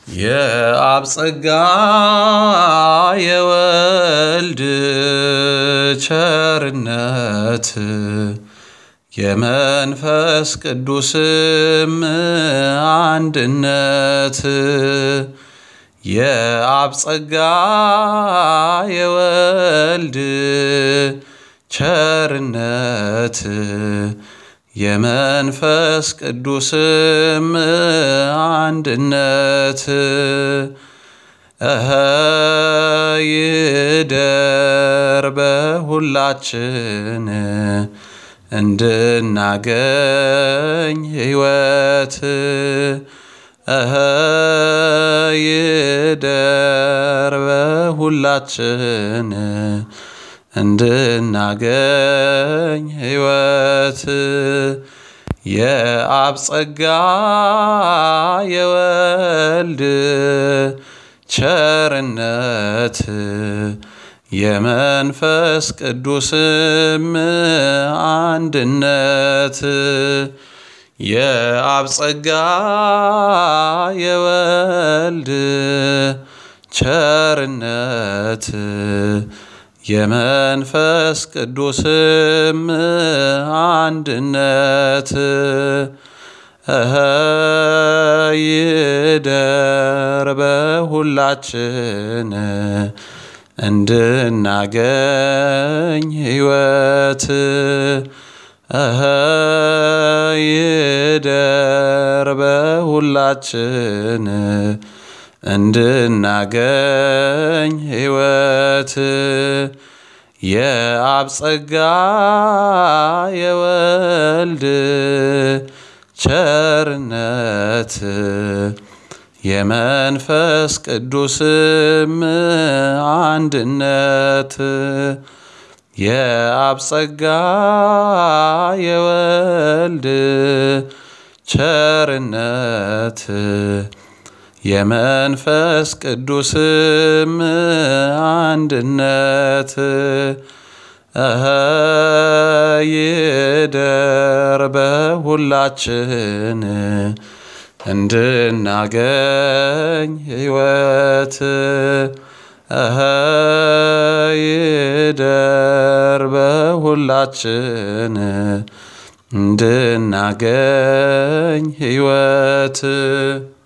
የአብ ጸጋ የወልድ ቸርነት የመንፈስ ቅዱስም አንድነት የአብ ጸጋ የወልድ ቸርነት የመንፈስ ቅዱስም አንድነት ይደር በሁላችን እንድናገኝ ሕይወት ይደር በሁላችን እንድናገኝ ሕይወት የአብ ጸጋ የወልድ ቸርነት የመንፈስ ቅዱስም አንድነት የአብ ጸጋ የወልድ ቸርነት የመንፈስ ቅዱስም አንድነት ይደር በሁላችን እንድናገኝ ሕይወት ይደር በሁላችን እንድናገኝ ሕይወት የአብ ጸጋ የወልድ ቸርነት የመንፈስ ቅዱስም አንድነት የአብ ጸጋ የወልድ ቸርነት የመንፈስ ቅዱስም አንድነት ይደር በሁላችን እንድናገኝ ሕይወት ይደር በሁላችን እንድናገኝ ሕይወት